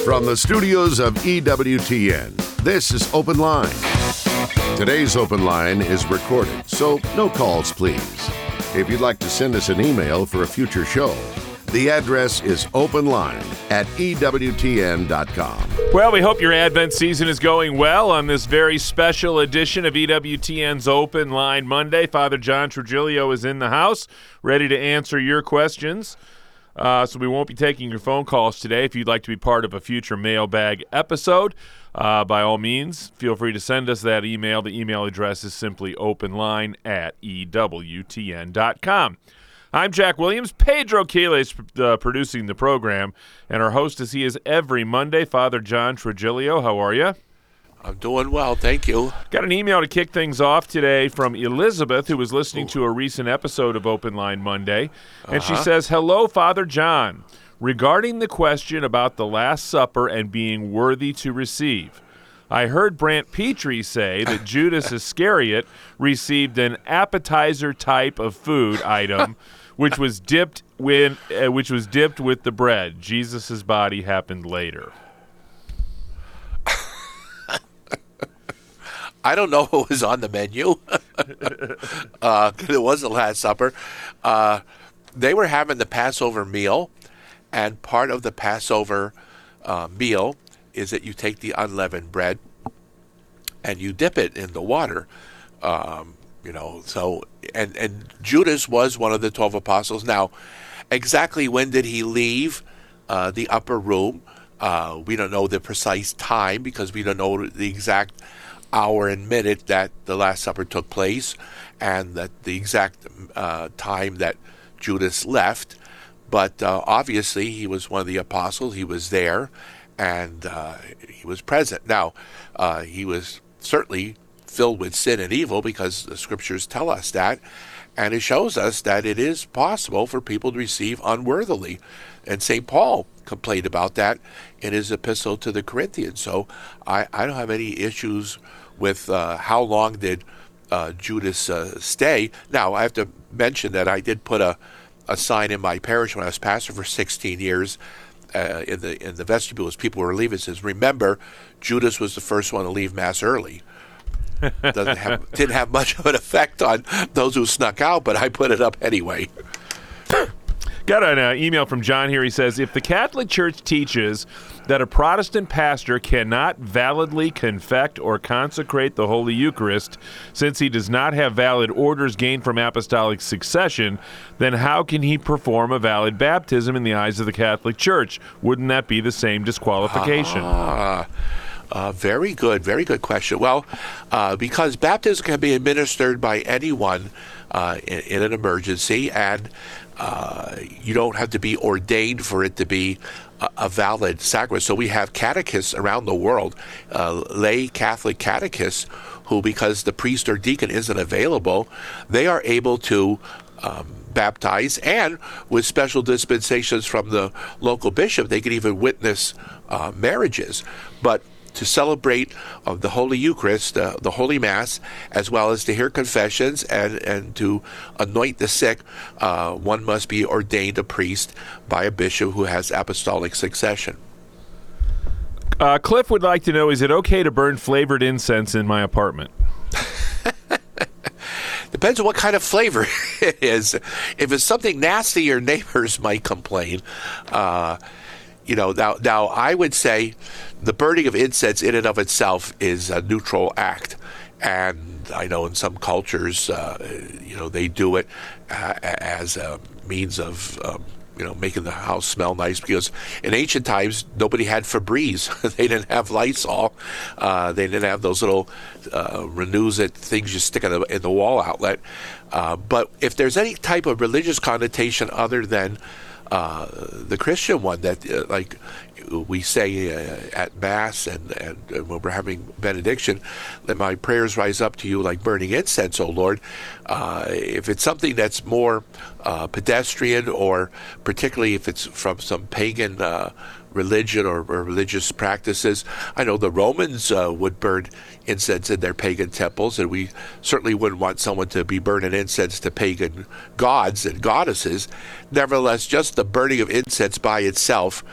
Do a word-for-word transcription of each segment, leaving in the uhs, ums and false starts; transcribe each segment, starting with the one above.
From the studios of E W T N, this is Open Line. Today's Open Line is recorded, so no calls, please. If you'd like to send us an email for a future show, the address is openline at E W T N dot com. Well, we hope your Advent season is going well on this very special edition of E W T N's Open Line Monday. Father John Trigilio is in the house, ready to answer your questions. Uh, so we won't be taking your phone calls today. If you'd like to be part of a future mailbag episode, uh, by all means, feel free to send us that email. The email address is simply openline at E W T N dot com. I'm Jack Williams. Pedro Quiles uh, producing the program, and our host as he is every Monday, Father John Trigilio. How are you? I'm doing well, thank you. Got an email to kick things off today from Elizabeth, who was listening Ooh. to a recent episode of Open Line Monday, and uh-huh. she says, "Hello, Father John. Regarding the question about the Last Supper and being worthy to receive, I heard Brant Petrie say that Judas Iscariot received an appetizer type of food item, which was dipped with, uh, which was dipped with the bread. Jesus' body happened later." I don't know what was on the menu. uh, it was the Last Supper. Uh, they were having the Passover meal, and part of the Passover uh, meal is that you take the unleavened bread and you dip it in the water. Um, you know, so and and Judas was one of the twelve apostles. Now, exactly when did he leave uh, the upper room? Uh, we don't know the precise time because we don't know the exact hour and minute that the Last Supper took place, and that the exact uh, time that Judas left. But uh, obviously, he was one of the apostles. He was there, and uh, he was present. Now, uh, he was certainly filled with sin and evil because the Scriptures tell us that, and it shows us that it is possible for people to receive unworthily. And Saint Paul complained about that in his epistle to the Corinthians. So I, I don't have any issues with uh, how long did uh, Judas uh, stay. Now, I have to mention that I did put a, a sign in my parish when I was pastor for sixteen years uh, in the in the vestibule as people were leaving. It says, "Remember, Judas was the first one to leave Mass early." Doesn't have didn't have much of an effect on those who snuck out, but I put it up anyway. Got an uh, email from John here. He says, if the Catholic Church teaches that a Protestant pastor cannot validly confect or consecrate the Holy Eucharist since he does not have valid orders gained from apostolic succession, then how can he perform a valid baptism in the eyes of the Catholic Church? Wouldn't that be the same disqualification? Ah. Uh, very good, very good question. Well, uh, because baptism can be administered by anyone uh, in, in an emergency, and uh, you don't have to be ordained for it to be a, a valid sacrament. So we have catechists around the world, uh, lay Catholic catechists, who, because the priest or deacon isn't available, they are able to um, baptize, and with special dispensations from the local bishop, they can even witness uh, marriages. But to celebrate uh, the Holy Eucharist, uh, the Holy Mass, as well as to hear confessions and, and to anoint the sick, uh, one must be ordained a priest by a bishop who has apostolic succession. Uh, Cliff would like to know, is it okay to burn flavored incense in my apartment? Depends on what kind of flavor it is. If it's something nasty, your neighbors might complain. Uh, you know, now, now I would say the burning of incense in and of itself is a neutral act. And I know in some cultures, uh, you know, they do it uh, as a means of, um, you know, making the house smell nice. Because in ancient times, nobody had Febreze. They didn't have Lysol. Uh, they didn't have those little uh, Renew-It things you stick in the, in the wall outlet. Uh, but if there's any type of religious connotation other than uh, the Christian one, that uh, like we say uh, at Mass and, and, and when we're having benediction, let my prayers rise up to you like burning incense, O Lord. Uh, if it's something that's more uh, pedestrian, or particularly if it's from some pagan uh, religion or, or religious practices, I know the Romans uh, would burn incense in their pagan temples, and we certainly wouldn't want someone to be burning incense to pagan gods and goddesses. Nevertheless, just the burning of incense by itself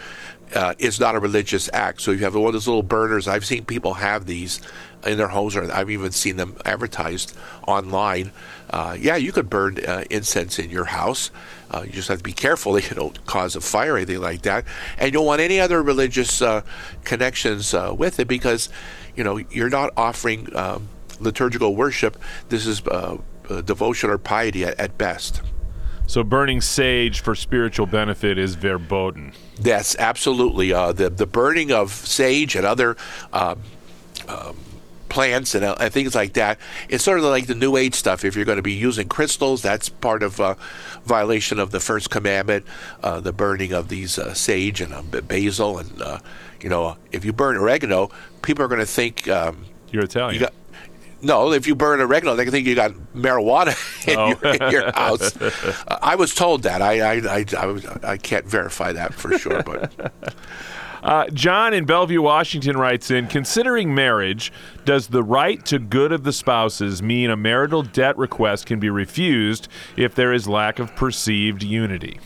uh, is not a religious act. So if you have one of those little burners, I've seen people have these in their homes, or I've even seen them advertised online. Uh, yeah, you could burn uh, incense in your house. Uh, you just have to be careful that you don't cause a fire or anything like that. And you don't want any other religious uh, connections uh, with it, because, you know, you're not offering um, liturgical worship. This is uh, uh, devotion or piety at, at best. So burning sage for spiritual benefit is verboten. Yes, absolutely. Uh, the the burning of sage and other um, um, plants and, uh, and things like that, it's sort of like the New Age stuff. If you're going to be using crystals, that's part of uh, violation of the first commandment, uh, the burning of these uh, sage and uh, basil. And, uh, you know, if you burn oregano, people are going to think... Um, You're Italian. You got, no, if you burn oregano, they can think you got marijuana in, oh. your, in your house. uh, I was told that. I I, I, I I can't verify that for sure, but... Uh, John in Bellevue, Washington writes in, considering marriage, does the right to good of the spouses mean a marital debt request can be refused if there is lack of perceived unity?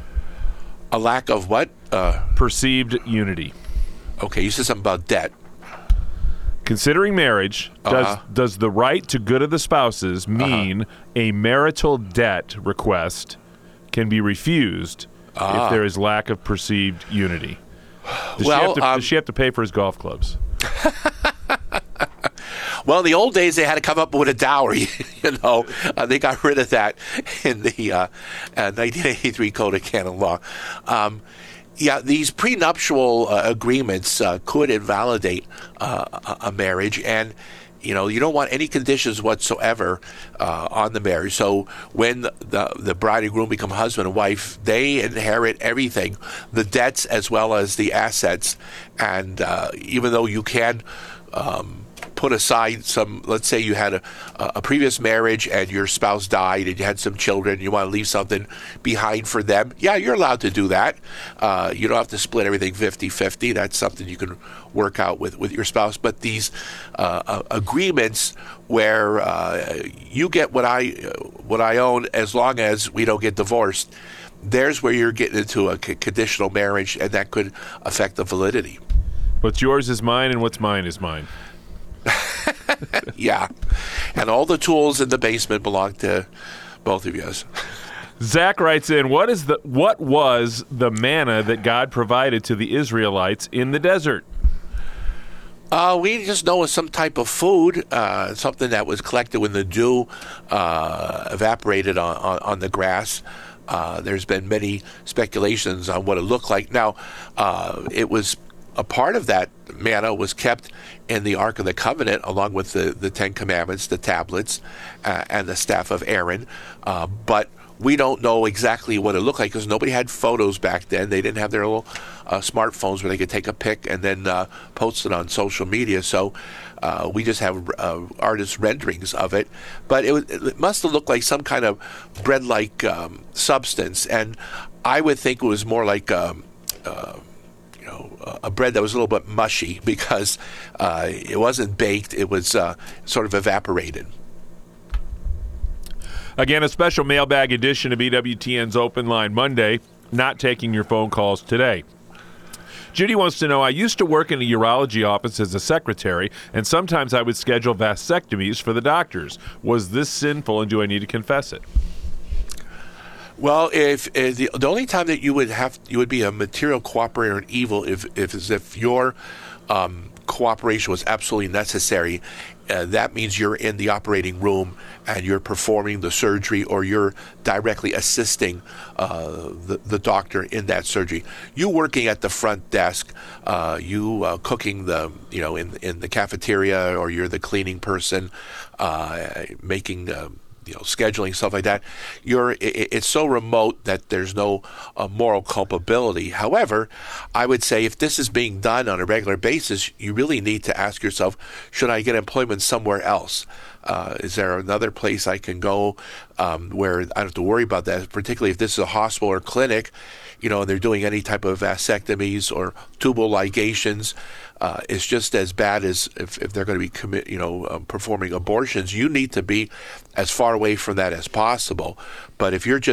A lack of what? Uh, perceived unity. Okay, you said something about debt. Considering marriage, does, uh-huh. does the right to good of the spouses mean uh-huh. a marital debt request can be refused uh-huh. if there is lack of perceived unity? Does, well, she have to, um, does she have to pay for his golf clubs? Well, in the old days, they had to come up with a dowry. You know, uh, they got rid of that in the uh, uh, nineteen eighty-three Code of Canon Law. Um, yeah, these prenuptial uh, agreements uh, could invalidate uh, a marriage, and you know, you don't want any conditions whatsoever uh, on the marriage. So when the, the the bride and groom become husband and wife, they inherit everything, the debts as well as the assets. And uh, even though you can um, put aside some, let's say you had a, a previous marriage and your spouse died and you had some children, you want to leave something behind for them, yeah, you're allowed to do that. Uh, you don't have to split everything fifty-fifty. That's something you can work out with, with your spouse. But these uh, uh, agreements where uh, you get what I uh, what I own as long as we don't get divorced, there's where you're getting into a c- conditional marriage, and that could affect the validity. What's yours is mine, and what's mine is mine. Yeah, and all the tools in the basement belong to both of you. Zach writes in, what is the what was the manna that God provided to the Israelites in the desert? Uh, we just know it's some type of food, uh, something that was collected when the dew uh, evaporated on, on, on the grass. Uh, there's been many speculations on what it looked like. Now, uh, it was a part of that manna was kept in the Ark of the Covenant, along with the, the Ten Commandments, the tablets, uh, and the staff of Aaron. Uh, but we don't know exactly what it looked like because nobody had photos back then. They didn't have their little uh, smartphones where they could take a pic and then uh, post it on social media. So uh, we just have uh, artist renderings of it. But it, was, it must have looked like some kind of bread-like um, substance. And I would think it was more like um, uh, you know, a bread that was a little bit mushy because uh, it wasn't baked. It was uh, sort of evaporated. Again, a special mailbag edition of E W T N's Open Line Monday. Not taking your phone calls today. Judy wants to know, I used to work in a urology office as a secretary, and sometimes I would schedule vasectomies for the doctors. Was this sinful, and do I need to confess it? Well, if, if the, the only time that you would have you would be a material cooperator in evil if if is if your um, cooperation was absolutely necessary. Uh, that means you're in the operating room and you're performing the surgery, or you're directly assisting uh, the, the doctor in that surgery. You working at the front desk, uh, you uh, cooking the, you know, in in the cafeteria, or you're the cleaning person, uh, making. Uh, you know, scheduling, stuff like that, you're it, it's so remote that there's no uh, moral culpability. However, I would say if this is being done on a regular basis, you really need to ask yourself, should I get employment somewhere else? Uh, is there another place I can go um, where I don't have to worry about that, particularly if this is a hospital or clinic, you know, and they're doing any type of vasectomies or tubal ligations. Uh, it's just as bad as if, if they're going to be commit, you know, um, performing abortions. You need to be as far away from that as possible. But if you're just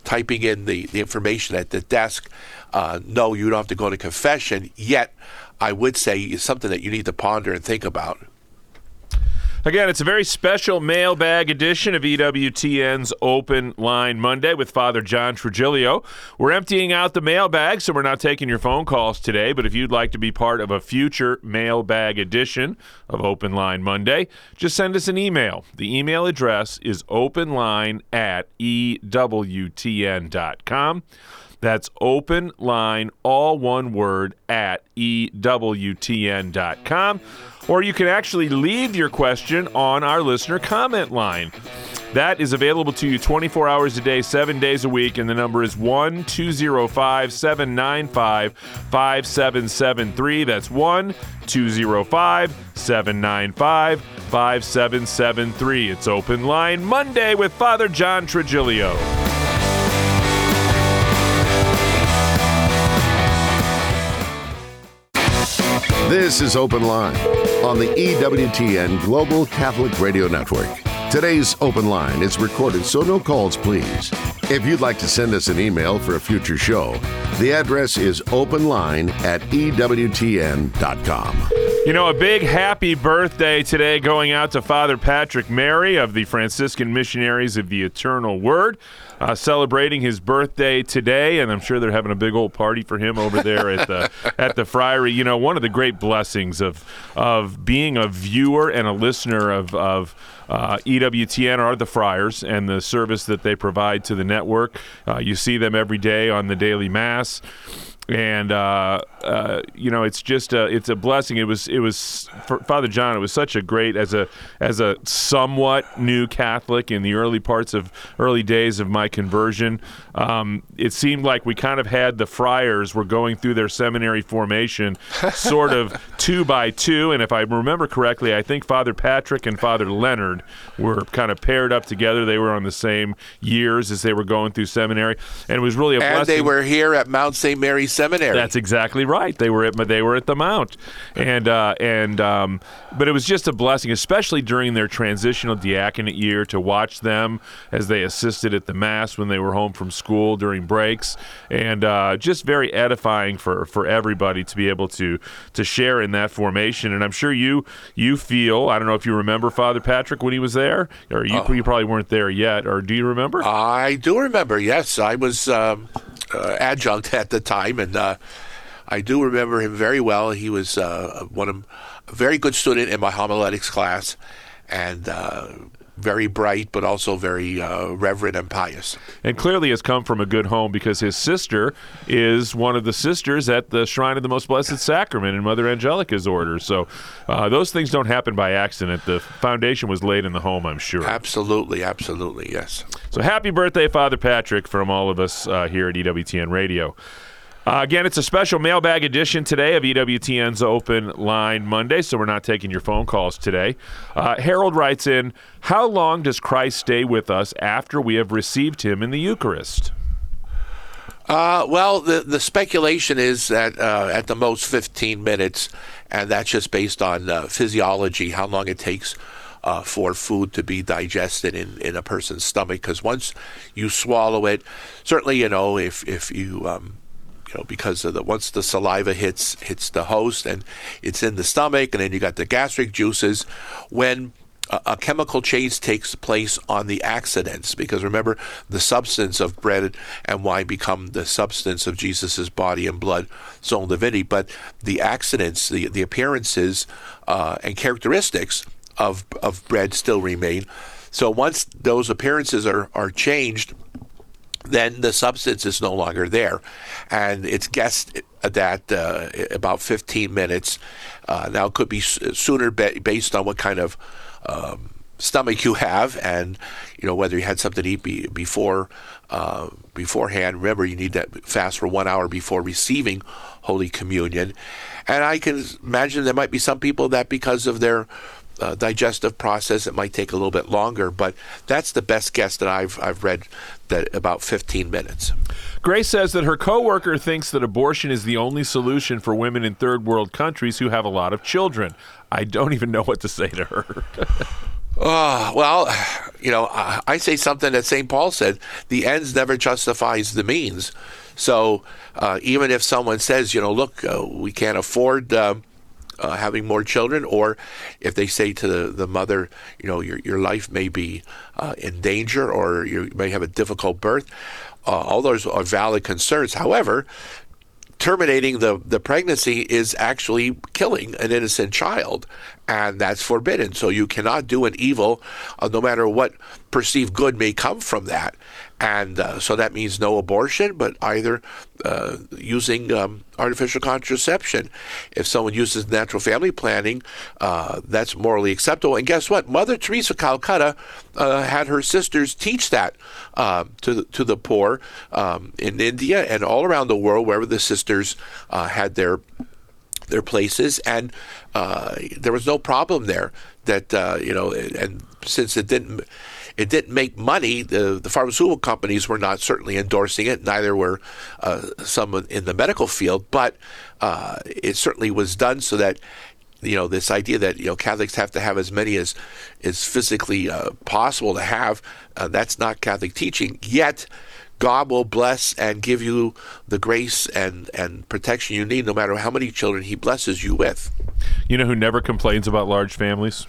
typing in the, the information at the desk. Uh, no, you don't have to go to confession, yet I would say it's something that you need to ponder and think about. Again, it's a very special mailbag edition of E W T N's Open Line Monday with Father John Trigilio. We're emptying out the mailbag, so we're not taking your phone calls today, but if you'd like to be part of a future mailbag edition of Open Line Monday, just send us an email. The email address is openline at E W T N dot com. That's open line, all one word, at E W T N dot com. Or you can actually leave your question on our listener comment line. That is available to you twenty-four hours a day, seven days a week, and the number is one two zero five, seven nine five, five seven seven three. That's one two zero five, seven nine five, five seven seven three. It's Open Line Monday with Father John Trigilio. This is Open Line on the E W T N Global Catholic Radio Network. Today's Open Line is recorded, so no calls, please. If you'd like to send us an email for a future show, the address is openline at E W T N dot com. You know, a big happy birthday today going out to Father Patrick Mary of the Franciscan Missionaries of the Eternal Word, uh, celebrating his birthday today, and I'm sure they're having a big old party for him over there at the at the Friary. You know, one of the great blessings of of being a viewer and a listener of of Uh, E W T N are the Friars and the service that they provide to the network. Uh, you see them every day on the daily Mass. And uh, uh, you know, it's just a, it's a blessing. It was it was for Father John. It was such a great as a as a somewhat new Catholic in the early parts of early days of my conversion. Um, it seemed like we kind of had the friars were going through their seminary formation, sort of two by two. And if I remember correctly, I think Father Patrick and Father Leonard were kind of paired up together. They were on the same years as they were going through seminary, and it was really a and blessing. And they were here at Mount Saint Mary's Seminary. That's exactly right. They were at they were at the Mount, and uh, and um, but it was just a blessing, especially during their transitional diaconate year, to watch them as they assisted at the Mass when they were home from school during breaks, and uh, just very edifying for, for everybody to be able to to share in that formation. And I'm sure you you feel, I don't know if you remember Father Patrick when he was there, or you, oh. you probably weren't there yet, or do you remember? I do remember. Yes, I was. Um Uh, adjunct at the time, and uh, I do remember him very well. He was uh, one of a very good student in my homiletics class, and uh, very bright, but also very uh, reverent and pious. And clearly has come from a good home, because his sister is one of the sisters at the Shrine of the Most Blessed Sacrament in Mother Angelica's order. So uh, those things don't happen by accident. The foundation was laid in the home, I'm sure. Absolutely, absolutely, yes. So happy birthday, Father Patrick, from all of us uh, here at E W T N Radio. Uh, again, it's a special mailbag edition today of E W T N's Open Line Monday, so we're not taking your phone calls today. Uh, Harold writes in, how long does Christ stay with us after we have received him in the Eucharist? Uh, well, the, the speculation is that uh, at the most fifteen minutes, and that's just based on uh, physiology, how long it takes Uh, for food to be digested in, in a person's stomach. Because once you swallow it, certainly, you know, if if you, um, you know, because of the once the saliva hits hits the host and it's in the stomach, and then you got the gastric juices, when a, a chemical change takes place on the accidents, because remember, the substance of bread and wine become the substance of Jesus's body and blood, soul, and divinity. But the accidents, the the appearances uh, and characteristics of of bread still remain. So once those appearances are, are changed, then the substance is no longer there. And it's guessed that uh, about fifteen minutes. Uh, now, it could be sooner based on what kind of um, stomach you have, and you know whether you had something to eat be, before uh, beforehand. Remember, you need to fast for one hour before receiving Holy Communion. And I can imagine there might be some people that, because of their Uh, digestive process, it might take a little bit longer, but that's the best guess that I've I've read, that about fifteen minutes. Grace says that her coworker thinks that abortion is the only solution for women in third world countries who have a lot of children. I don't even know what to say to her. Uh, well, you know, I, I say something that Saint Paul said: the ends never justifies the means. So uh, even if someone says, you know, look, uh, we can't afford uh, uh, having more children, or if they say to the, the mother, you know, your your life may be uh, in danger, or you may have a difficult birth, uh, all those are valid concerns. However, terminating the, the pregnancy is actually killing an innocent child, and that's forbidden. So you cannot do an evil, uh, no matter what perceived good may come from that. And uh, so that means no abortion, but either uh, using um, artificial contraception. If someone uses natural family planning, uh, that's morally acceptable. And guess what? Mother Teresa of Calcutta uh, had her sisters teach that uh, to the, to the poor um, in India and all around the world, wherever the sisters uh, had their their places, and uh, there was no problem there. That uh, you know, and since it didn't. It didn't make money. The, the pharmaceutical companies were not certainly endorsing it. Neither were uh, some in the medical field. But uh, it certainly was done so that, you know, this idea that, you know, Catholics have to have as many as is physically uh, possible to have, uh, that's not Catholic teaching. Yet, God will bless and give you the grace and, and protection you need, no matter how many children He blesses you with. You know who never complains about large families?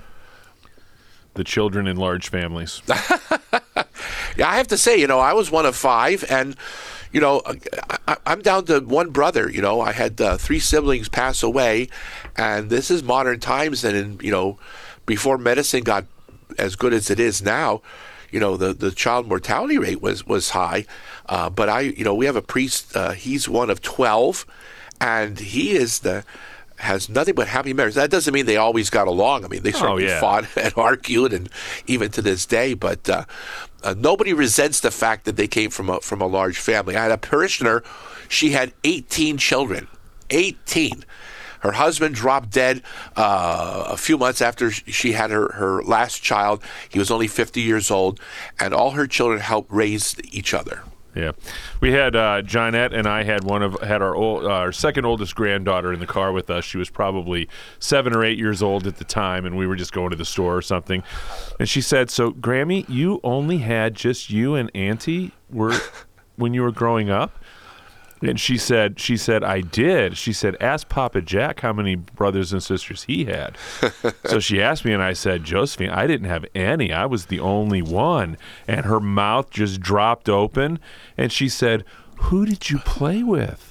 The children in large families. Yeah, I have to say, you know, I was one of five, and, you know, I, I'm down to one brother. You know, I had uh, three siblings pass away, and this is modern times, and, in, you know, before medicine got as good as it is now, you know, the, the child mortality rate was, was high. Uh, but I, you know, we have a priest, uh, he's one of twelve, and he is the... has nothing but happy marriages. That doesn't mean they always got along. I mean, they certainly oh, yeah. fought and argued, and even to this day. But uh, uh, nobody resents the fact that they came from a from a large family. I had a parishioner; she had eighteen children. eighteen. Her husband dropped dead uh, a few months after she had her, her last child. He was only fifty years old, and all her children helped raise each other. Yeah, we had uh, Johnette and I had one of had our old, uh, our second oldest granddaughter in the car with us. She was probably seven or eight years old at the time, and we were just going to the store or something. And she said, "So, Grammy, you only had just you and Auntie were when you were growing up?" And she said, "She said I did." She said, "Ask Papa Jack how many brothers and sisters he had." So she asked me, and I said, "Josephine, I didn't have any. I was the only one." And her mouth just dropped open, and she said, "Who did you play with?"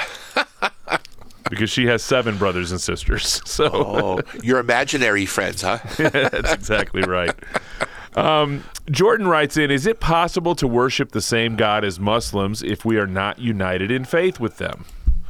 Because she has seven brothers and sisters. So, oh, your imaginary friends, huh? That's exactly right. Um, Jordan writes in, is it possible to worship the same God as Muslims if we are not united in faith with them?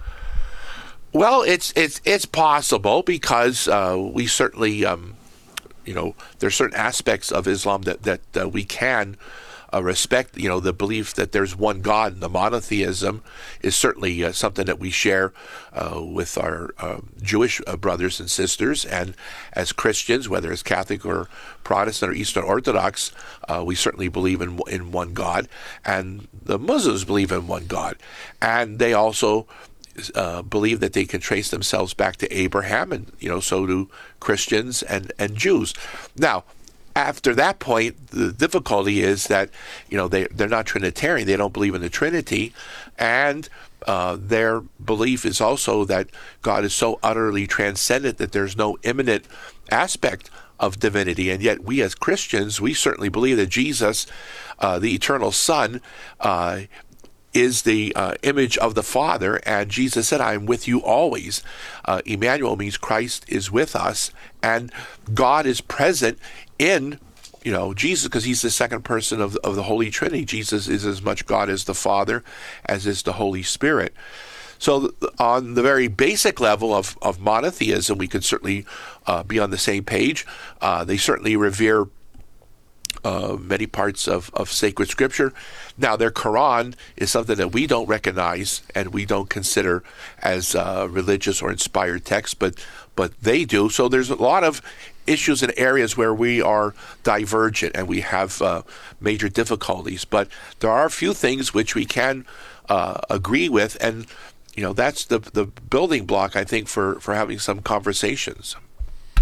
Well, it's it's it's possible because uh, we certainly, um, you know, there's certain aspects of Islam that that uh, we can uh, respect. You know, the belief that there's one God, and the monotheism is certainly uh, something that we share uh, with our uh, Jewish uh, brothers and sisters, and as Christians, whether it's Catholic or Protestant or Eastern Orthodox, uh, we certainly believe in in one God, and the Muslims believe in one God, and they also Uh, believe that they can trace themselves back to Abraham, and you know, so do Christians and, and Jews. Now, after that point, the difficulty is that you know they they're not Trinitarian. They don't believe in the Trinity, and uh, their belief is also that God is so utterly transcendent that there's no immanent aspect of divinity. And yet, we as Christians, we certainly believe that Jesus, uh, the eternal Son, uh, is the uh, image of the Father, and Jesus said, I am with you always. Uh, Emmanuel means Christ is with us, and God is present in, you know, Jesus, because he's the second person of, of the Holy Trinity. Jesus is as much God as the Father, as is the Holy Spirit. So on the very basic level of, of monotheism, we could certainly uh, be on the same page. Uh, they certainly revere Uh, many parts of, of sacred scripture. Now, their Quran is something that we don't recognize and we don't consider as uh, religious or inspired text, but but they do. So there's a lot of issues and areas where we are divergent and we have uh, major difficulties. But there are a few things which we can uh, agree with, and you know that's the the building block, I think, for, for having some conversations.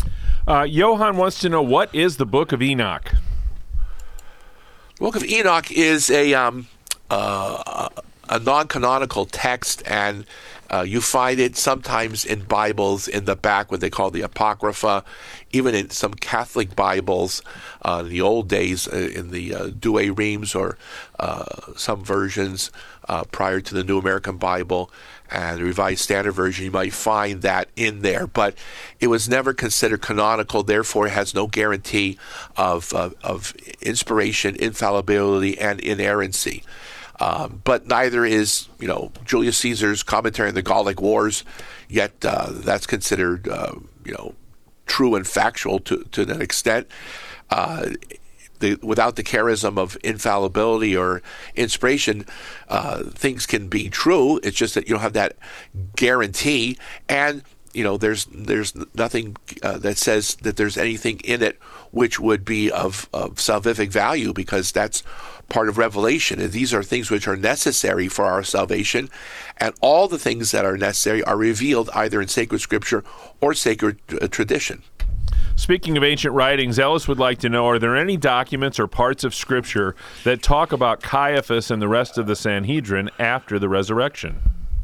Uh, Johan wants to know, what is the Book of Enoch? The Book of Enoch is a um, uh, a non-canonical text, and uh, you find it sometimes in Bibles in the back, what they call the Apocrypha, even in some Catholic Bibles uh, in the old days, uh, in the uh, Douay Rheims or uh, some versions uh, prior to the New American Bible and the Revised Standard Version, you might find that in there. But it was never considered canonical, therefore it has no guarantee of, uh, of inspiration, infallibility, and inerrancy. Um, but neither is, you know, Julius Caesar's commentary on the Gallic Wars, yet uh, that's considered, uh, you know, true and factual to, to an extent. Uh, the, without the charism of infallibility or inspiration, uh, things can be true. It's just that you don't have that guarantee, and you know, there's there's nothing uh, that says that there's anything in it which would be of, of salvific value, because that's part of revelation. And these are things which are necessary for our salvation, and all the things that are necessary are revealed either in sacred scripture or sacred uh, tradition. Speaking of ancient writings, Ellis would like to know, are there any documents or parts of Scripture that talk about Caiaphas and the rest of the Sanhedrin after the resurrection?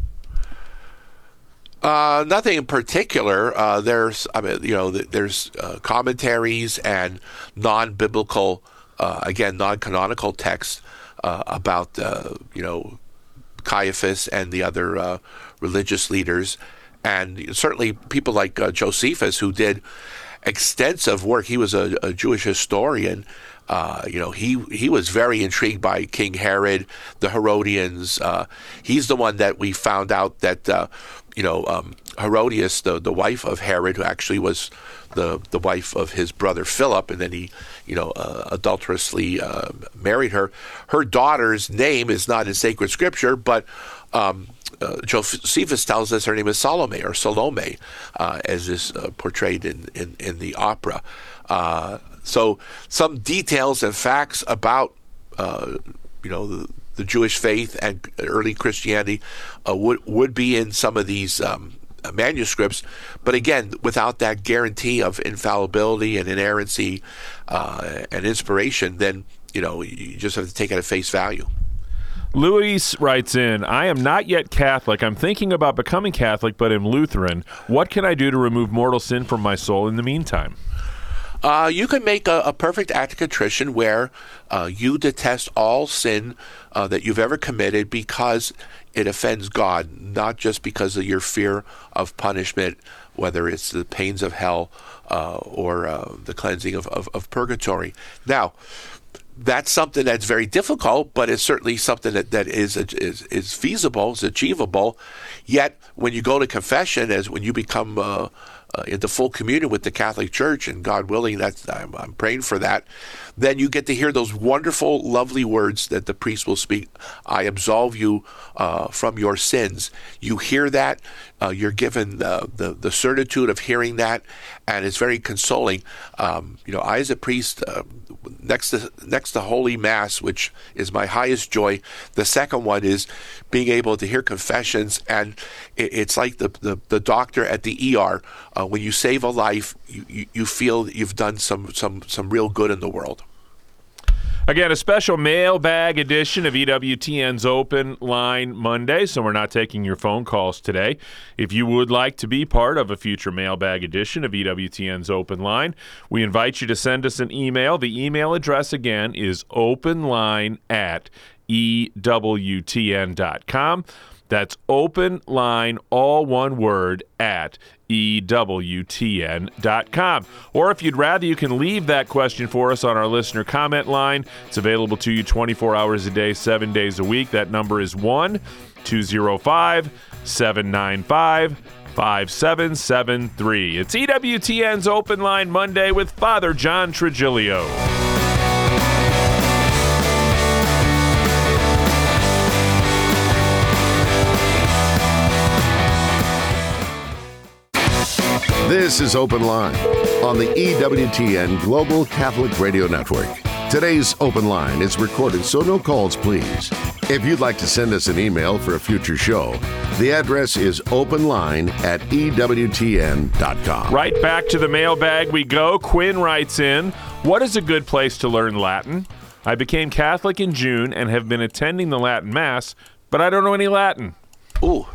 Uh, nothing in particular. Uh, there's, I mean, you know, there's uh, commentaries and non-biblical, uh, again, non-canonical texts uh, about, uh, you know, Caiaphas and the other uh, religious leaders, and certainly people like uh, Josephus, who did extensive work. He was a, a Jewish historian. Uh, you know, he he was very intrigued by King Herod, the Herodians. Uh, he's the one that we found out that, uh, you know, um, Herodias, the, the wife of Herod, who actually was the the wife of his brother Philip, and then he, you know, uh, adulterously uh, married her. Her daughter's name is not in sacred scripture, but um, uh, Josephus tells us her name is Salome or Salome, uh, as is uh, portrayed in, in, in the opera. Uh, so some details and facts about, uh, you know, the, the Jewish faith and early Christianity uh, would would be in some of these um, manuscripts, but again, without that guarantee of infallibility and inerrancy uh, and inspiration, then, you know, you just have to take it at face value. Luis writes in, I am not yet Catholic. I'm thinking about becoming Catholic, but am Lutheran. What can I do to remove mortal sin from my soul in the meantime? Uh, you can make a, a perfect act of contrition where uh, you detest all sin uh, that you've ever committed because it offends God, not just because of your fear of punishment, whether it's the pains of hell uh, or uh, the cleansing of, of, of purgatory. Now, that's something that's very difficult, but it's certainly something that, that is, is is feasible, is achievable. Yet, when you go to confession, as when you become uh, uh, into full communion with the Catholic Church, and God willing, that's I'm, I'm praying for that, then you get to hear those wonderful, lovely words that the priest will speak. I absolve you uh, from your sins. You hear that, uh, you're given the, the the certitude of hearing that, and it's very consoling. Um, you know, I as a priest, uh, next to next to Holy Mass, which is my highest joy, the second one is being able to hear confessions, and it, it's like the, the the doctor at the E R. Uh, when you save a life, you, you, you feel that you've done some some some real good in the world. Again, a special mailbag edition of E W T N's Open Line Monday, so we're not taking your phone calls today. If you would like to be part of a future mailbag edition of E W T N's Open Line, we invite you to send us an email. The email address, again, is openline at E W T N dot com. That's open line, all one word, at E W T N dot com. Or if you'd rather, you can leave that question for us on our listener comment line. It's available to you twenty-four hours a day, seven days a week. That number is one two zero five, seven nine five, five seven seven three. It's E W T N's Open Line Monday with Father John Trigilio. This is Open Line on the E W T N Global Catholic Radio Network. Today's Open Line is recorded, so no calls, please. If you'd like to send us an email for a future show, the address is openline at E W T N dot com. Right back to the mailbag we go. Quinn writes in, what is a good place to learn Latin? I became Catholic in June and have been attending the Latin Mass, but I don't know any Latin. Ooh.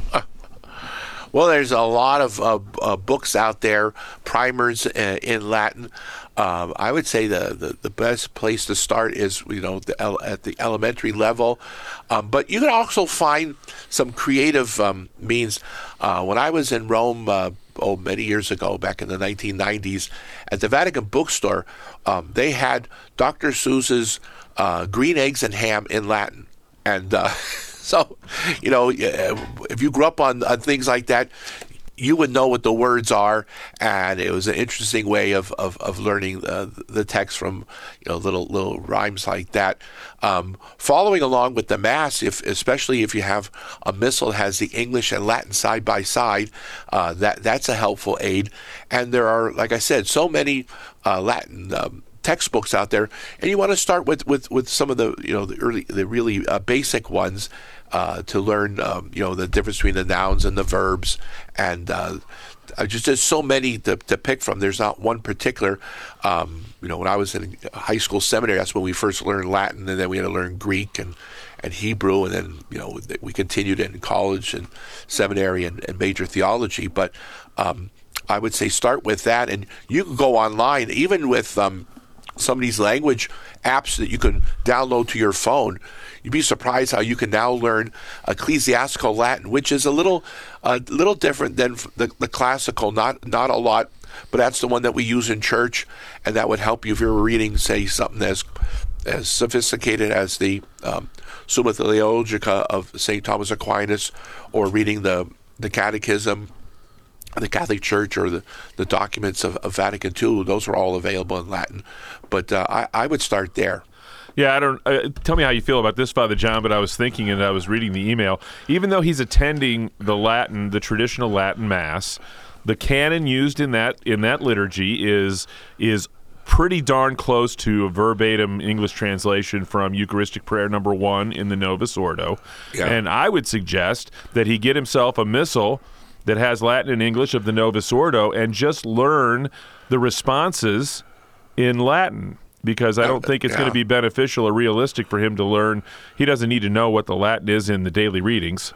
Well, there's a lot of uh, uh, books out there, primers uh, in Latin. Um, I would say the, the, the best place to start is, you know, the, at the elementary level. Um, but you can also find some creative um, means. Uh, when I was in Rome, uh, oh, many years ago, back in the nineteen nineties, at the Vatican Bookstore, um, they had Doctor Seuss's uh, Green Eggs and Ham in Latin. And uh, so, you know, if you grew up on, on things like that, you would know what the words are, and it was an interesting way of of, of learning uh, the text from, you know, little little rhymes like that. Um, following along with the Mass, if especially if you have a missal that has the English and Latin side by side, uh, that that's a helpful aid. And there are, like I said, so many uh, Latin Um, textbooks out there, and you want to start with, with, with some of the, you know, the early, the really uh, basic ones uh, to learn, um, you know, the difference between the nouns and the verbs, and uh, just there's so many to, to pick from. There's not one particular. Um, you know, when I was in high school seminary, that's when we first learned Latin, and then we had to learn Greek and and Hebrew, and then, you know, we continued in college and seminary and, and major theology. But um, I would say start with that, and you can go online, even with um, some of these language apps that you can download to your phone. You'd be surprised how you can now learn ecclesiastical Latin, which is a little a little different than the, the classical, not not a lot, but that's the one that we use in church, and that would help you if you're reading, say, something as as sophisticated as the um, Summa Theologica of Saint Thomas Aquinas, or reading the, the Catechism, the Catholic Church, or the, the documents of, of Vatican Two. Those are all available in Latin. But uh, I, I would start there. Yeah, I don't. Uh, tell me how you feel about this, Father John. But I was thinking, and I was reading the email. Even though he's attending the Latin, the traditional Latin Mass, the canon used in that in that liturgy is is pretty darn close to a verbatim English translation from Eucharistic Prayer Number One in the Novus Ordo. Yeah. And I would suggest that he get himself a missal that has Latin and English of the Novus Ordo, and just learn the responses in Latin, because I don't think it's yeah. going to be beneficial or realistic for him to learn. He doesn't need to know what the Latin is in the daily readings,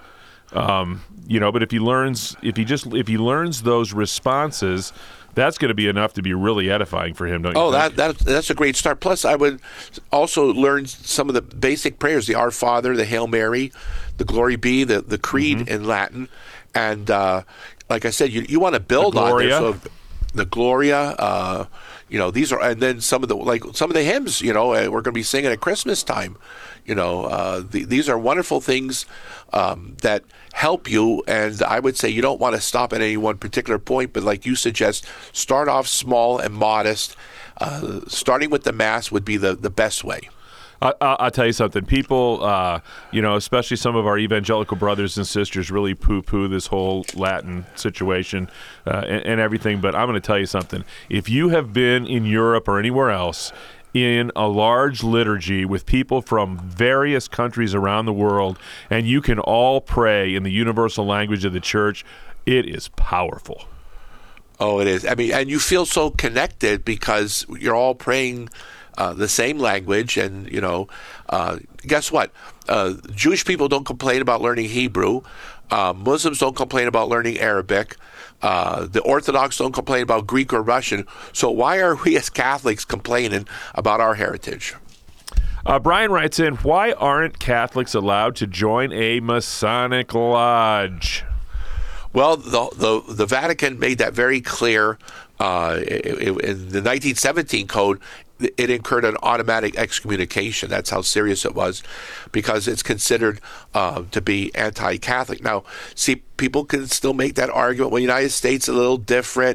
um, you know. But if he learns, if he just if he learns those responses, that's going to be enough to be really edifying for him. Don't you oh, think? that, that that's a great start. Plus, I would also learn some of the basic prayers: the Our Father, the Hail Mary, the Glory Be, the the Creed mm-hmm. in Latin. And uh, like I said, you you want to build the on Gloria. this. So the Gloria, uh, you know, these are, and then some of the like some of the hymns, you know, we're going to be singing at Christmas time. You know, uh, the, these are wonderful things um, that help you. And I would say you don't want to stop at any one particular point, but like you suggest, start off small and modest. Uh, starting with the Mass would be the, the best way. I, I'll tell you something. People, uh, you know, especially some of our evangelical brothers and sisters, really poo-poo this whole Latin situation uh, and, and everything. But I'm going to tell you something. If you have been in Europe or anywhere else in a large liturgy with people from various countries around the world, and you can all pray in the universal language of the church, it is powerful. Oh, it is. I mean, and you feel so connected because you're all praying Uh, the same language. And, you know, uh, guess what? Uh, Jewish people don't complain about learning Hebrew. Uh, Muslims don't complain about learning Arabic. Uh, the Orthodox don't complain about Greek or Russian. So why are we as Catholics complaining about our heritage? Uh, Brian writes in, why aren't Catholics allowed to join a Masonic lodge? Well, the the, the Vatican made that very clear uh, in the nineteen seventeen code. It incurred an automatic excommunication. That's how serious it was, because it's considered uh, to be anti-Catholic. Now, see, people can still make that argument. Well, the United States is a little different,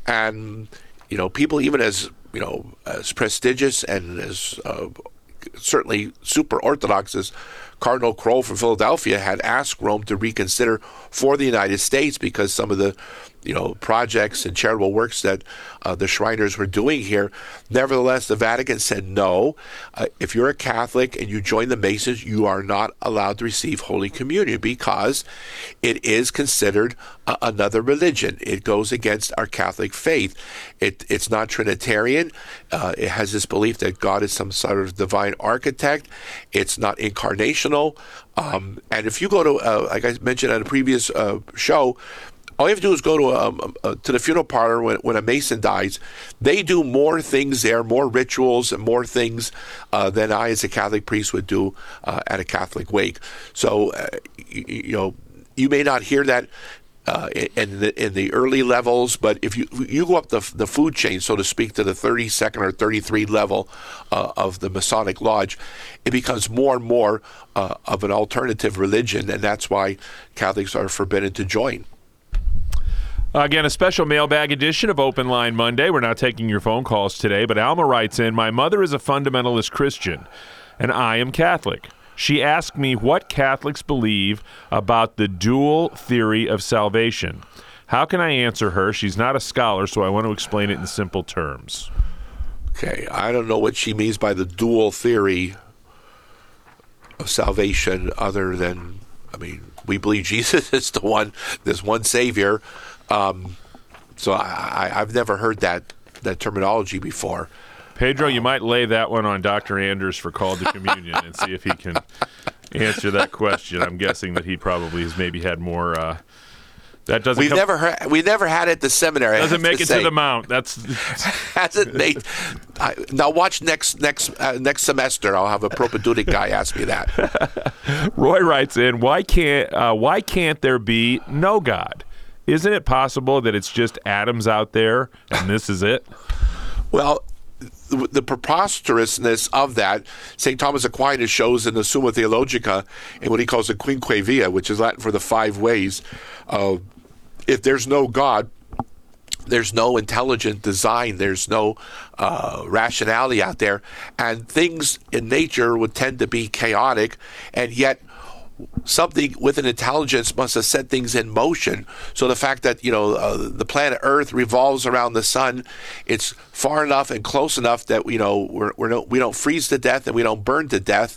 and you know, people even as you know as prestigious and as uh, certainly super Orthodox as Cardinal Kroll from Philadelphia had asked Rome to reconsider for the United States because some of the you know, projects and charitable works that uh, the Shriners were doing here. Nevertheless, the Vatican said no. Uh, if you're a Catholic and you join the Masons, you are not allowed to receive Holy Communion because it is considered uh, another religion. It goes against our Catholic faith. It, it's not Trinitarian. Uh, it has this belief that God is some sort of divine architect. It's not incarnational. Um, and if you go to, uh, like I mentioned on a previous uh, show, all you have to do is go to um, uh, to the funeral parlor when, when a Mason dies. They do more things there, more rituals and more things uh, than I, as a Catholic priest, would do uh, at a Catholic wake. So, uh, you, you know, you may not hear that uh, in the in the early levels, but if you you go up the the food chain, so to speak, to the thirty-second or thirty-third level uh, of the Masonic Lodge, it becomes more and more uh, of an alternative religion, and that's why Catholics are forbidden to join. Again, a special mailbag edition of Open Line Monday. We're not taking your phone calls today, but Alma writes in, my mother is a fundamentalist Christian, and I am Catholic. She asked me what Catholics believe about the dual theory of salvation. How can I answer her? She's not a scholar, so I want to explain it in simple terms. Okay, I don't know what she means by the dual theory of salvation other than, I mean, we believe Jesus is the one, there's one Savior. Um, so I, I, I've never heard that, that terminology before. Pedro, you might lay that one on Doctor Anders for Call to Communion and see if he can answer that question. I'm guessing that he probably has maybe had more. Uh, that doesn't. We've come, never heard. We never had it at the seminary. Doesn't make to it say. to the Mount. That's hasn't made. I, now watch next next uh, next semester. I'll have a propedeutic guy ask me that. Roy writes in, why can't uh, why can't there be no God? Isn't it possible that it's just atoms out there and this is it? Well, the, the preposterousness of that, Saint Thomas Aquinas shows in the Summa Theologica, in what he calls the Quinque Via, which is Latin for the five ways. Uh, if there's no God, there's no intelligent design, there's no uh, rationality out there, and things in nature would tend to be chaotic, and yet something with an intelligence must have set things in motion. So the fact that, you know, uh, the planet Earth revolves around the sun, it's far enough and close enough that, you know, we're, we're no, we don't freeze to death and we don't burn to death.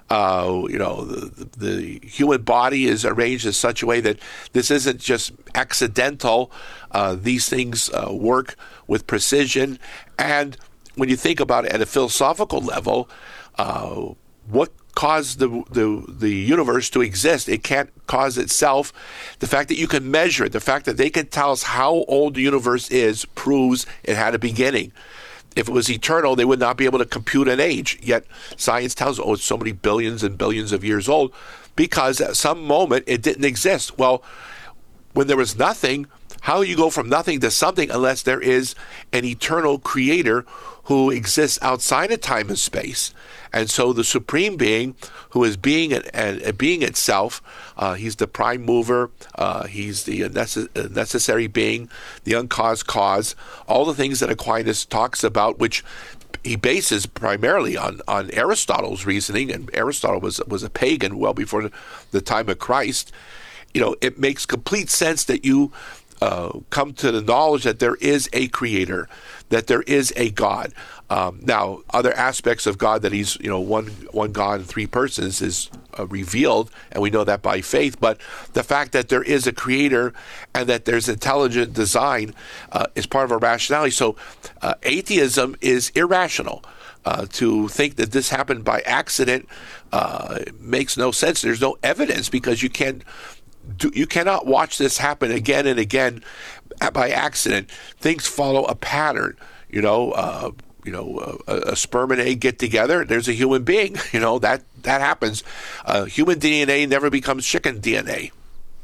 Uh, you know, the, the human body is arranged in such a way that this isn't just accidental. Uh, these things uh, work with precision. And when you think about it at a philosophical level, uh, what caused the, the the universe to exist? It can't cause itself. The fact that you can measure it, the fact that they can tell us how old the universe is, proves it had a beginning. If it was eternal, they would not be able to compute an age. Yet science tells us, oh, it's so many billions and billions of years old, because at some moment it didn't exist. Well, when there was nothing, how do you go from nothing to something unless there is an eternal creator who exists outside of time and space? And so the supreme being, who is being and, and being itself, uh, he's the prime mover, uh, he's the necess- necessary being, the uncaused cause, all the things that Aquinas talks about, which he bases primarily on, on Aristotle's reasoning, and Aristotle was was a pagan well before the, the time of Christ. You know, it makes complete sense that you uh, come to the knowledge that there is a creator, that there is a God. Um, now, other aspects of God, that he's, you know, one one God in three persons, is uh, revealed, and we know that by faith. But the fact that there is a creator and that there's intelligent design uh, is part of our rationality. So uh, atheism is irrational. Uh, to think that this happened by accident uh, makes no sense. There's no evidence, because you can't do, you cannot watch this happen again and again by accident. Things follow a pattern. You know. Uh, You know, a, a sperm and egg get together. There's a human being. You know, that that happens. Uh, human D N A never becomes chicken D N A.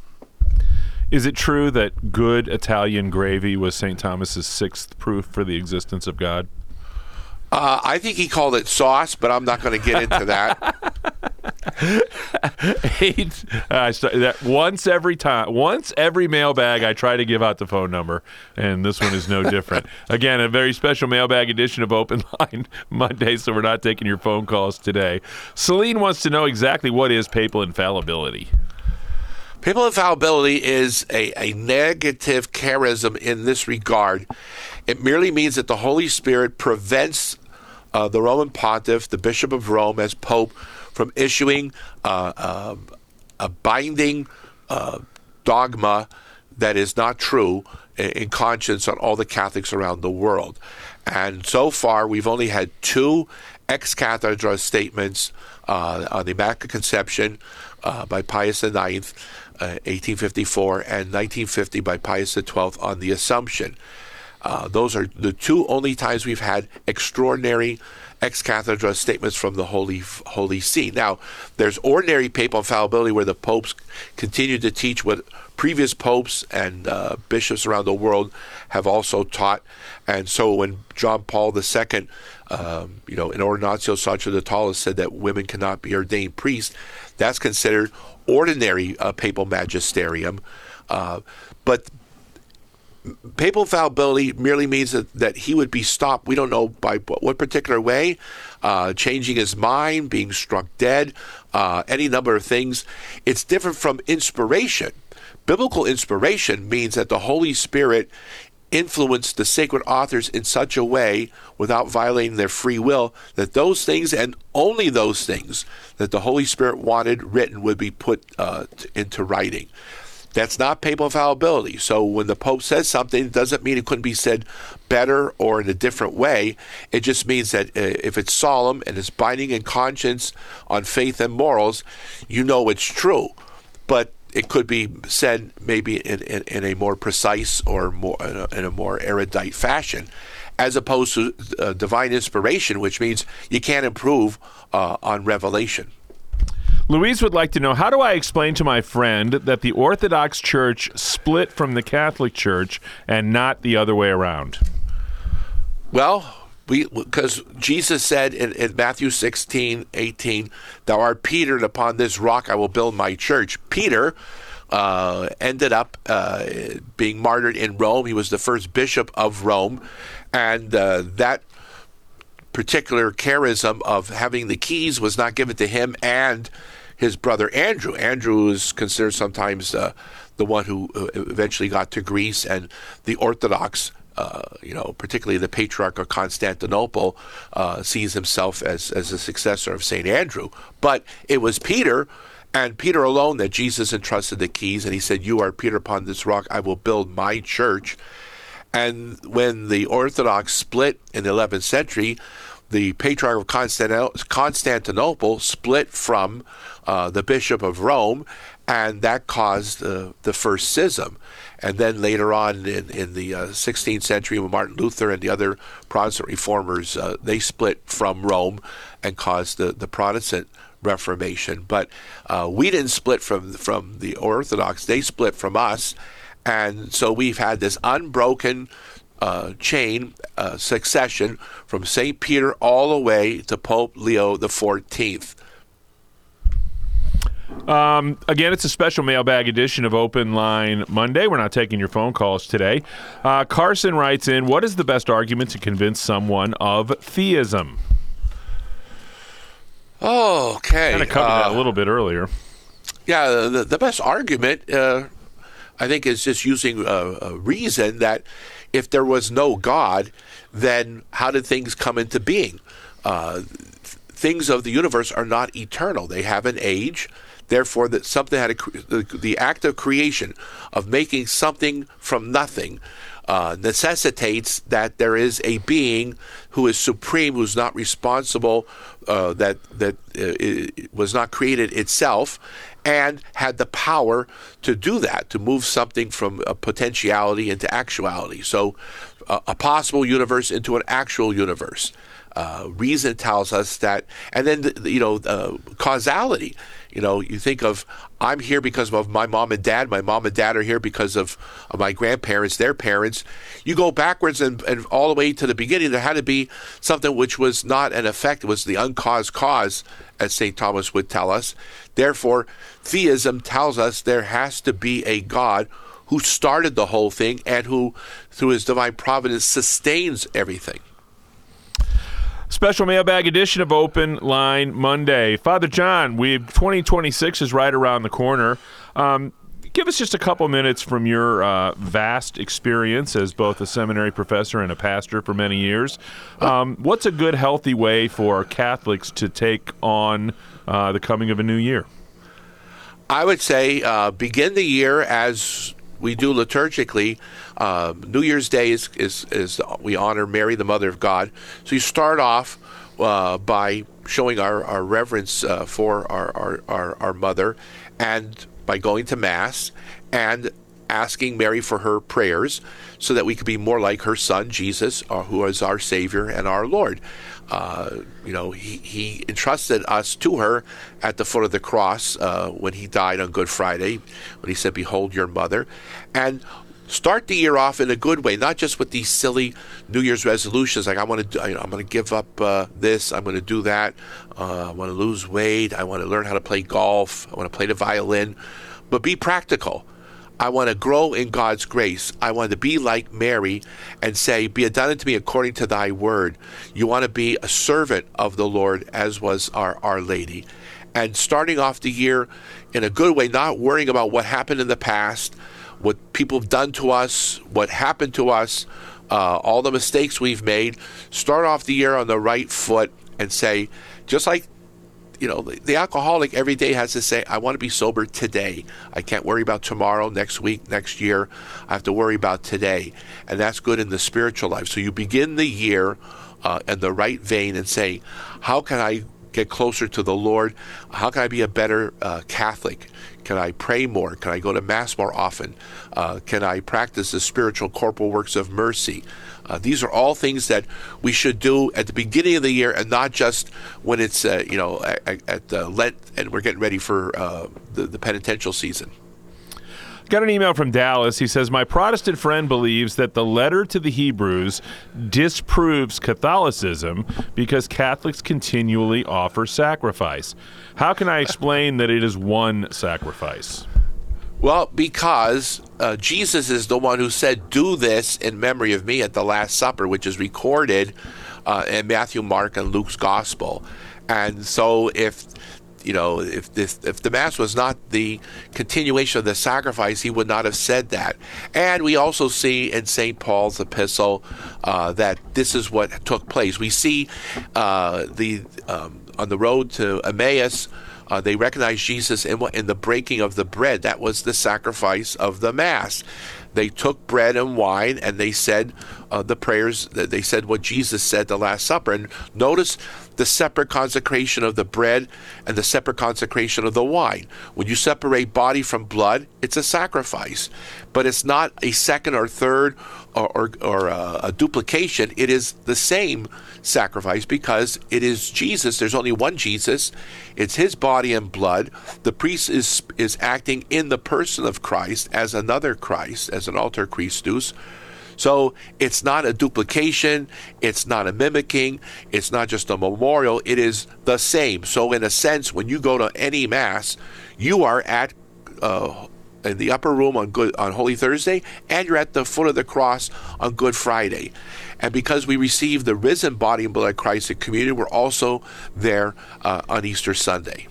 Is it true that good Italian gravy was Saint Thomas's sixth proof for the existence of God? Uh, I think he called it sauce, but I'm not going to get into that. Eight, uh, so that once every time, once every mailbag, I try to give out the phone number, and this one is no different. Again, a very special mailbag edition of Open Line Monday, so we're not taking your phone calls today. Celine wants to know exactly what is papal infallibility. Papal infallibility is a, a negative charism in this regard. It merely means that the Holy Spirit prevents uh, the Roman pontiff, the Bishop of Rome, as Pope, from issuing uh, uh, a binding uh, dogma that is not true in, in conscience on all the Catholics around the world. And so far, we've only had two ex cathedra statements uh, on the Immaculate Conception uh, by Pius the Ninth, uh, eighteen fifty-four, and nineteen fifty by Pius the Twelfth on the Assumption. Uh, those are the two only times we've had extraordinary ex cathedra statements from the Holy Holy See. Now, there's ordinary papal infallibility where the popes continue to teach what previous popes and uh, bishops around the world have also taught. And so when John Paul the Second, um, you know, in Ordinatio Sacerdotalis said that women cannot be ordained priests, that's considered ordinary uh, papal magisterium. Uh, but papal infallibility merely means that, that he would be stopped. We don't know by what particular way, uh, changing his mind, being struck dead, uh, any number of things. It's different from inspiration. Biblical inspiration means that the Holy Spirit influenced the sacred authors in such a way without violating their free will that those things and only those things that the Holy Spirit wanted written would be put uh, into writing. That's not papal infallibility. So when the Pope says something, it doesn't mean it couldn't be said better or in a different way. It just means that uh, if it's solemn and it's binding in conscience on faith and morals, you know it's true. But it could be said maybe in, in, in a more precise or more in a, in a more erudite fashion, as opposed to uh, divine inspiration, which means you can't improve uh, on revelation. Louise would like to know, how do I explain to my friend that the Orthodox Church split from the Catholic Church and not the other way around? Well, we because Jesus said in, in Matthew sixteen, eighteen, "Thou art Peter, and upon this rock I will build my church." Peter uh, ended up uh, being martyred in Rome. He was the first bishop of Rome, and uh, that particular charism of having the keys was not given to him and his brother Andrew. Andrew is considered sometimes uh, the one who eventually got to Greece, and the Orthodox, uh, you know, particularly the Patriarch of Constantinople, uh, sees himself as, as a successor of Saint Andrew. But it was Peter, and Peter alone, that Jesus entrusted the keys, and he said, "You are Peter, upon this rock I will build my church." And when the Orthodox split in the eleventh century, the Patriarch of Constantinople split from uh, the Bishop of Rome, and that caused uh, the first schism. And then later on in, in the uh, sixteenth century, when Martin Luther and the other Protestant reformers, uh, they split from Rome and caused the, the Protestant Reformation. But uh, we didn't split from, from the Orthodox, they split from us. And so we've had this unbroken uh, chain uh, succession from Saint Peter all the way to Pope Leo the fourteenth. Um, again, it's a special mailbag edition of Open Line Monday. We're not taking your phone calls today. Uh, Carson writes in, what is the best argument to convince someone of theism? Oh, okay. Kind of covered uh, that a little bit earlier. Yeah, the, the best argument, uh, I think, is just using a, a reason that if there was no God, then how did things come into being? Uh, things of the universe are not eternal. They have an age. Therefore, that something had a, the, the act of creation, of making something from nothing, uh, necessitates that there is a being who is supreme, who's not responsible, uh, that that uh, was not created itself, and had the power to do that, to move something from a potentiality into actuality. So, uh, a possible universe into an actual universe. uh, reason tells us that, and then the, the, you know uh, causality. You know, you think of, I'm here because of my mom and dad. My mom and dad are here because of, of my grandparents, their parents. You go backwards and, and all the way to the beginning. There had to be something which was not an effect. It was the uncaused cause, as Saint Thomas would tell us. Therefore, theism tells us there has to be a God who started the whole thing and who, through his divine providence, sustains everything. Special mailbag edition of Open Line Monday. Father John, we twenty twenty-six is right around the corner. Um, give us just a couple minutes from your uh, vast experience as both a seminary professor and a pastor for many years. Um, what's a good, healthy way for Catholics to take on uh, the coming of a new year? I would say uh, begin the year as we do liturgically. Uh, New Year's Day is, is, is we honor Mary, the Mother of God. So you start off uh, by showing our, our reverence uh, for our, our, our, our mother, and by going to Mass and asking Mary for her prayers so that we could be more like her son, Jesus, uh, who is our Savior and our Lord. Uh, you know, he, he entrusted us to her at the foot of the cross uh, when he died on Good Friday, when he said, "Behold your mother." And start the year off in a good way, not just with these silly New Year's resolutions like I want to, you know, I'm going to give up uh, this, I'm going to do that, uh, I want to lose weight, I want to learn how to play golf, I want to play the violin, but be practical. I want to grow in God's grace. I want to be like Mary and say, "Be it done unto me according to thy word." You want to be a servant of the Lord, as was our, our Lady. And starting off the year in a good way, not worrying about what happened in the past, what people have done to us, what happened to us, uh, all the mistakes we've made. Start off the year on the right foot and say, just like, you know, the, the alcoholic every day has to say, "I want to be sober today. I can't worry about tomorrow, next week, next year. I have to worry about today." And that's good in the spiritual life. So you begin the year uh, in the right vein and say, how can I get closer to the Lord? How can I be a better uh, Catholic? Can I pray more? Can I go to Mass more often? Uh, can I practice the spiritual corporal works of mercy? Uh, these are all things that we should do at the beginning of the year, and not just when it's, uh, you know, at, at uh, Lent and we're getting ready for uh, the, the penitential season. Got an email from Dallas. He says, "My Protestant friend believes that the letter to the Hebrews disproves Catholicism because Catholics continually offer sacrifice. How can I explain that it is one sacrifice?" Well, because uh, Jesus is the one who said, "Do this in memory of me" at the Last Supper, which is recorded uh, in Matthew, Mark, and Luke's Gospel. And so if You know, if this, if the Mass was not the continuation of the sacrifice, he would not have said that. And we also see in Saint Paul's epistle uh, that this is what took place. We see uh, the um, on the road to Emmaus, uh, they recognized Jesus in, in the breaking of the bread. That was the sacrifice of the Mass. They took bread and wine, and they said uh, the prayers. They said what Jesus said the Last Supper. And notice the separate consecration of the bread and the separate consecration of the wine. When you separate body from blood, it's a sacrifice. But it's not a second or third or, or, or a, a duplication. It is the same sacrifice because it is Jesus. There's only one Jesus. It's his body and blood. The priest is is acting in the person of Christ as another Christ, as an alter Christus. So it's not a duplication, it's not a mimicking, it's not just a memorial, it is the same. So in a sense, when you go to any Mass, you are at uh, in the upper room on good on Holy Thursday, and you're at the foot of the cross on Good Friday. And because we receive the risen body and blood of Christ in communion, we're also there uh, on Easter Sunday.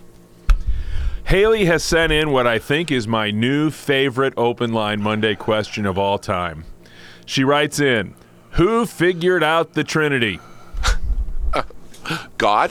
Haley has sent in what I think is my new favorite Open Line Monday question of all time. She writes in, "Who figured out the Trinity?" God.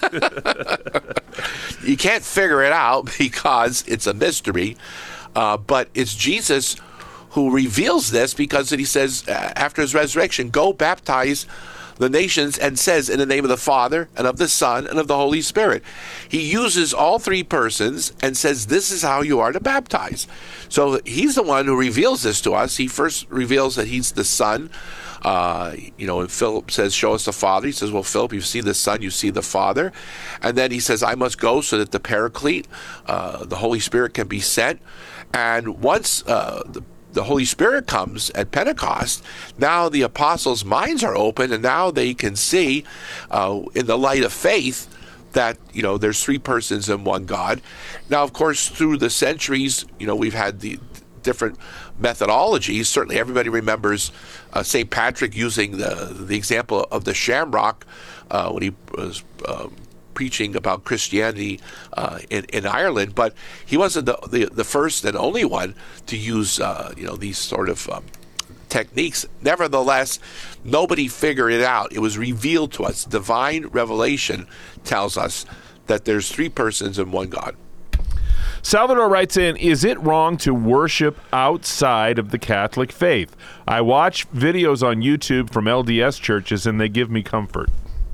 You can't figure it out because it's a mystery, uh, but it's Jesus who reveals this, because he says uh, after his resurrection, go baptize the nations, and says in the name of the Father and of the Son and of the Holy Spirit. He uses all three persons and says this is how you are to baptize. So he's the one who reveals this to us. He first reveals that he's the Son. Uh, you know, and Philip says, show us the Father. He says, well, Philip, you see the Son, you see the Father. And then he says, I must go so that the Paraclete, uh, the Holy Spirit, can be sent. And once uh, the the Holy Spirit comes at Pentecost, now the apostles' minds are open, and now they can see uh, in the light of faith that, you know, there's three persons in one God. Now, of course, through the centuries, you know, we've had the different methodologies. Certainly everybody remembers uh, Saint Patrick using the, the example of the shamrock uh, when he was uh, preaching about Christianity uh, in, in Ireland, but he wasn't the, the, the first and only one to use uh, you know these sort of um, techniques. Nevertheless, nobody figured it out. It was revealed to us. Divine revelation tells us that there's three persons in one God. Salvador writes in, is it wrong to worship outside of the Catholic faith? I watch videos on YouTube from L D S churches and they give me comfort.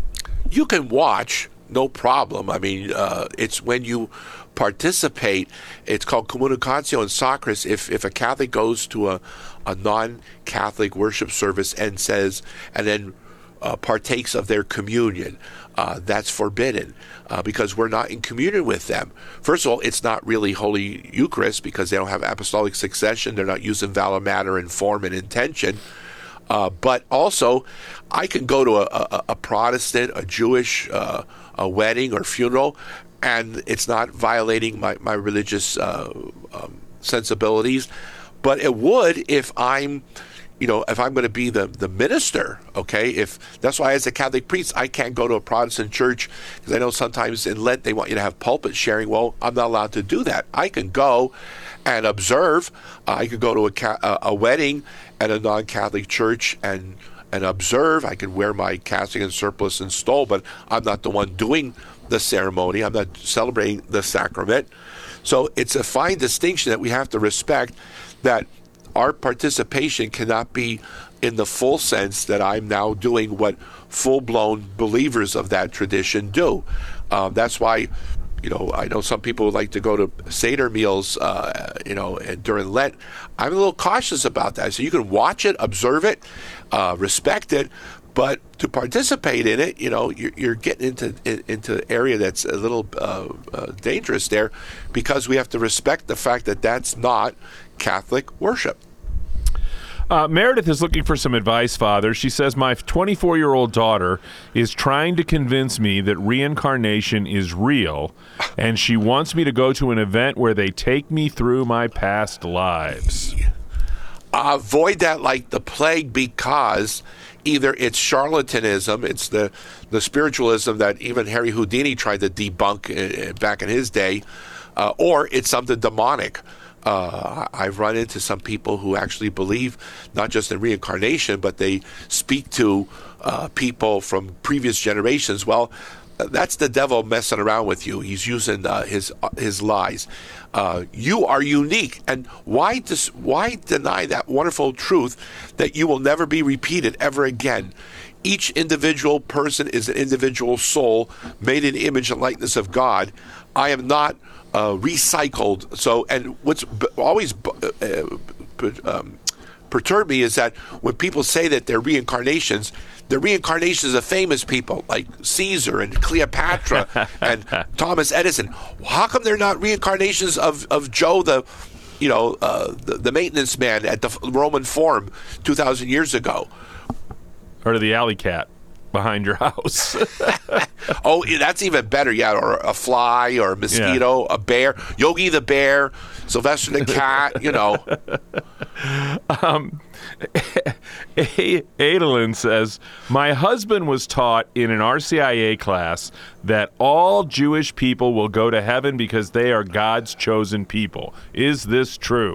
You can watch, no problem. I mean, uh, it's when you participate, it's called communicatio in sacris. If if a Catholic goes to a, a non-Catholic worship service and says, and then uh, partakes of their communion, uh, that's forbidden uh, because we're not in communion with them. First of all, it's not really Holy Eucharist because they don't have apostolic succession. They're not using valor, matter, and form and intention. Uh, but also, I can go to a, a, a Protestant, a Jewish, uh, a wedding or funeral, and it's not violating my, my religious uh, um, sensibilities. But it would if I'm, you know, if I'm going to be the, the minister, okay? If that's why as a Catholic priest, I can't go to a Protestant church because I know sometimes in Lent they want you to have pulpit sharing. Well, I'm not allowed to do that. I can go and observe. Uh, I could go to a, a, a wedding at a non-Catholic church and and observe. I can wear my cassock and surplice and stole, but I'm not the one doing the ceremony. I'm not celebrating the sacrament. So it's a fine distinction that we have to respect, that our participation cannot be in the full sense that I'm now doing what full-blown believers of that tradition do. Um, that's why, you know, I know some people would like to go to Seder meals, uh, you know, during Lent. I'm a little cautious about that. So you can watch it, observe it, uh, respect it, but to participate in it, you know, you're, you're getting into in, into an area that's a little uh, uh, dangerous there, because we have to respect the fact that that's not Catholic worship. Uh, Meredith is looking for some advice, Father. She says, my twenty-four-year-old daughter is trying to convince me that reincarnation is real, and she wants me to go to an event where they take me through my past lives. Avoid that like the plague, because either it's charlatanism, it's the, the spiritualism that even Harry Houdini tried to debunk uh, back in his day, uh, or it's something demonic. Uh, I've run into some people who actually believe not just in reincarnation, but they speak to uh, people from previous generations. Well, that's the devil messing around with you. He's using uh, his uh, his lies. Uh, you are unique, and why dis- why deny that wonderful truth that you will never be repeated ever again? Each individual person is an individual soul made in the image and likeness of God. I am not uh, recycled. So, and what's b- always b- uh, um, perturbed me is that when people say that they're reincarnations, they're reincarnations of famous people like Caesar and Cleopatra and Thomas Edison. How come they're not reincarnations of, of Joe, the, you know, uh, the, the maintenance man at the Roman Forum two thousand years ago? Or to the alley cat behind your house. Oh, that's even better. Yeah, or a fly or a mosquito, yeah. A bear, Yogi the bear, Sylvester the cat, you know. Um, Adolin says, my husband was taught in an R C I A class that all Jewish people will go to heaven because they are God's chosen people. Is this true?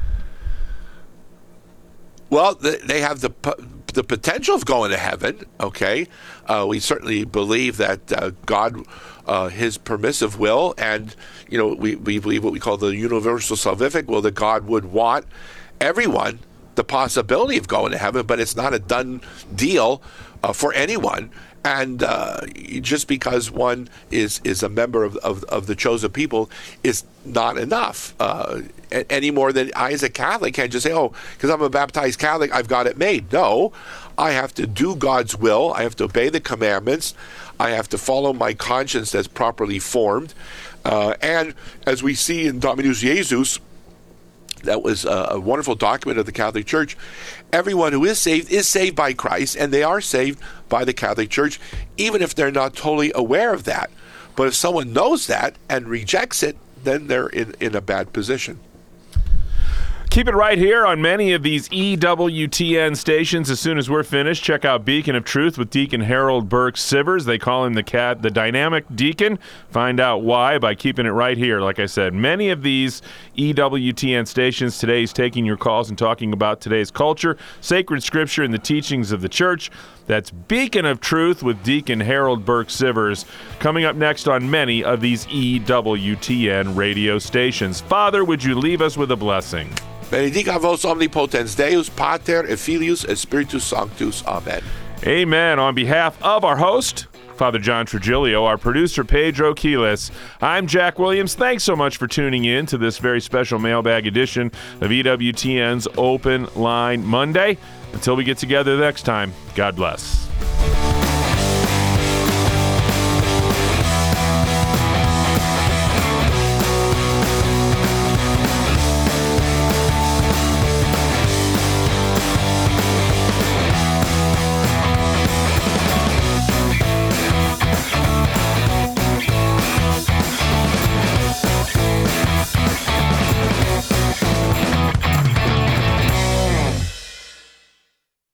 Well, they have the the potential of going to heaven, okay? Uh, we certainly believe that uh, God, uh, his permissive will, and, you know, we, we believe what we call the universal salvific will that God would want everyone the possibility of going to heaven, but it's not a done deal uh, for anyone. And uh, just because one is, is a member of, of, of the chosen people is not enough. Uh, any more than I, as a Catholic, can't just say, oh, because I'm a baptized Catholic, I've got it made. No, I have to do God's will. I have to obey the commandments. I have to follow my conscience that's properly formed. Uh, and as we see in Dominus Jesus, that was a, a wonderful document of the Catholic Church. Everyone who is saved is saved by Christ, and they are saved by the Catholic Church, even if they're not totally aware of that. But if someone knows that and rejects it, then they're in, in a bad position. Keep it right here on many of these E W T N stations. As soon as we're finished, check out Beacon of Truth with Deacon Harold Burke Sivers. They call him the cat, the dynamic deacon. Find out why by keeping it right here. Like I said, many of these E W T N stations today is taking your calls and talking about today's culture, sacred scripture, and the teachings of the church. That's Beacon of Truth with Deacon Harold Burke Sivers, coming up next on many of these E W T N radio stations. Father, would you leave us with a blessing? Benedicat vos omnipotens Deus, Pater, et Filius, et Spiritus Sanctus. Amen. Amen. On behalf of our host, Father John Trujillo, our producer, Pedro Quiles, I'm Jack Williams. Thanks so much for tuning in to this very special mailbag edition of E W T N's Open Line Monday. Until we get together next time, God bless.